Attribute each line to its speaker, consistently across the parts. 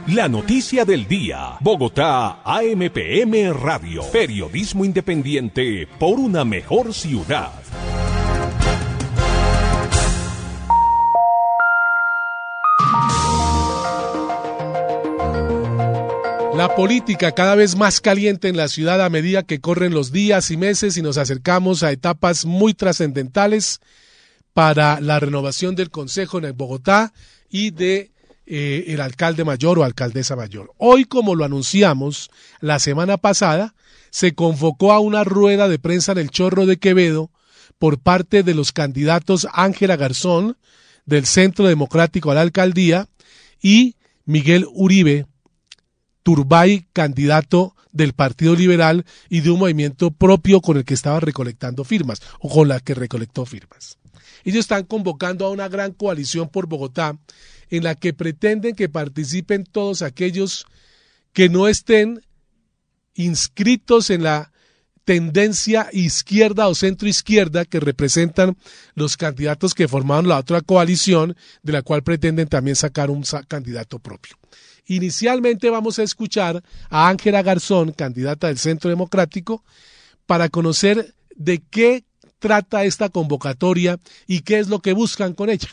Speaker 1: La noticia del día. Bogotá, AMPM Radio. Periodismo independiente por una mejor ciudad.
Speaker 2: La política cada vez más caliente en la ciudad a medida que corren los días y meses y nos acercamos a etapas muy trascendentales para la renovación del Consejo en Bogotá y de el alcalde mayor o alcaldesa mayor. Hoy, como lo anunciamos la semana pasada, se convocó a una rueda de prensa en el Chorro de Quevedo por parte de los candidatos Ángela Garzón del Centro Democrático a la alcaldía y Miguel Uribe Turbay, candidato del Partido Liberal y de un movimiento propio con el que estaba recolectando firmas o con la que recolectó firmas. Ellos están convocando a una gran coalición por Bogotá en la que pretenden que participen todos aquellos que no estén inscritos en la tendencia izquierda o centroizquierda que representan los candidatos que formaron la otra coalición, de la cual pretenden también sacar un candidato propio. Inicialmente vamos a escuchar a Ángela Garzón, candidata del Centro Democrático, para conocer de qué trata esta convocatoria y qué es lo que buscan con ella.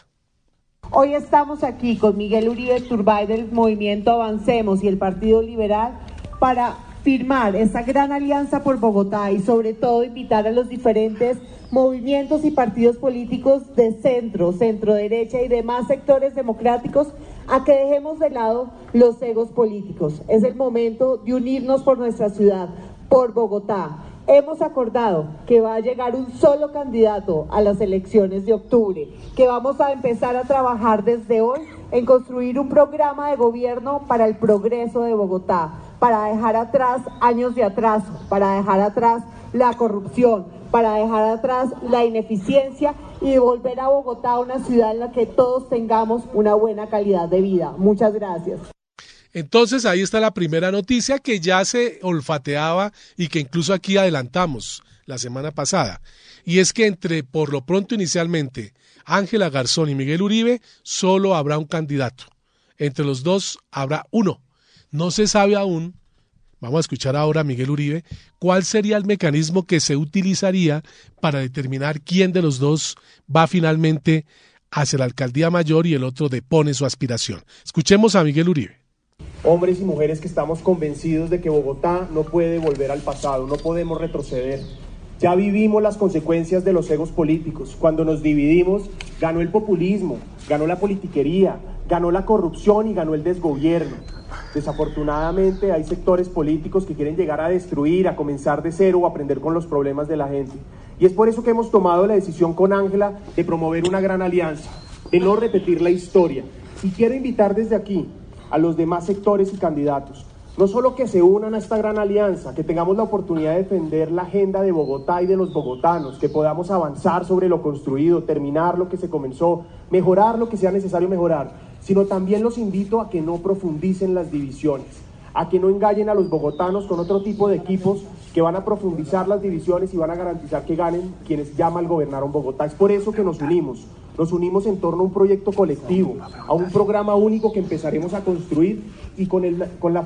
Speaker 3: Hoy estamos aquí con Miguel Uribe Turbay del Movimiento Avancemos y el Partido Liberal para firmar esta gran alianza por Bogotá y sobre todo invitar a los diferentes movimientos y partidos políticos de centro, centro derecha y demás sectores democráticos a que dejemos de lado los egos políticos. Es el momento de unirnos por nuestra ciudad, por Bogotá. Hemos acordado que va a llegar un solo candidato a las elecciones de octubre, que vamos a empezar a trabajar desde hoy en construir un programa de gobierno para el progreso de Bogotá, para dejar atrás años de atraso, para dejar atrás la corrupción, para dejar atrás la ineficiencia y volver a Bogotá una ciudad en la que todos tengamos una buena calidad de vida. Muchas gracias.
Speaker 2: Entonces ahí está la primera noticia que ya se olfateaba y que incluso aquí adelantamos la semana pasada. Y es que por lo pronto inicialmente, Ángela Garzón y Miguel Uribe, solo habrá un candidato. Entre los dos habrá uno. No se sabe aún, vamos a escuchar ahora a Miguel Uribe, cuál sería el mecanismo que se utilizaría para determinar quién de los dos va finalmente hacia la alcaldía mayor y el otro depone su aspiración. Escuchemos a Miguel Uribe.
Speaker 4: Hombres y mujeres que estamos convencidos de que Bogotá no puede volver al pasado, no podemos retroceder. Ya vivimos las consecuencias de los egos políticos. Cuando nos dividimos, ganó el populismo, ganó la politiquería, ganó la corrupción y ganó el desgobierno. Desafortunadamente hay sectores políticos que quieren llegar a destruir, a comenzar de cero o aprender con los problemas de la gente. Y es por eso que hemos tomado la decisión con Ángela de promover una gran alianza, de no repetir la historia. Y quiero invitar desde aquí a los demás sectores y candidatos, no solo que se unan a esta gran alianza, que tengamos la oportunidad de defender la agenda de Bogotá y de los bogotanos, que podamos avanzar sobre lo construido, terminar lo que se comenzó, mejorar lo que sea necesario mejorar, sino también los invito a que no profundicen las divisiones, a que no engañen a los bogotanos con otro tipo de equipos que van a profundizar las divisiones y van a garantizar que ganen quienes llaman gobernaron Bogotá. Es por eso que nos unimos en torno a un proyecto colectivo, a un programa único que empezaremos a construir y con el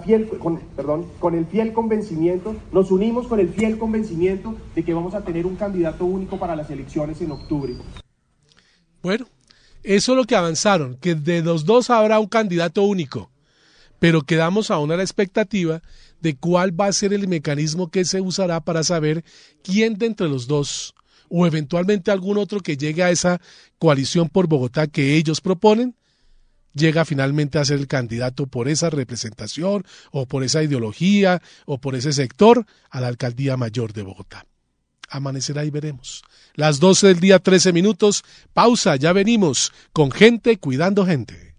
Speaker 4: fiel convencimiento, nos unimos con el fiel convencimiento de que vamos a tener un candidato único para las elecciones en octubre.
Speaker 2: Bueno, eso es lo que avanzaron, que de los dos habrá un candidato único, pero quedamos aún a la expectativa de cuál va a ser el mecanismo que se usará para saber quién de entre los dos o eventualmente algún otro que llegue a esa coalición por Bogotá que ellos proponen, llega finalmente a ser el candidato por esa representación o por esa ideología o por ese sector a la alcaldía mayor de Bogotá. Amanecerá y veremos. Las 12 del día, 13 minutos, pausa, ya venimos con Gente Cuidando Gente.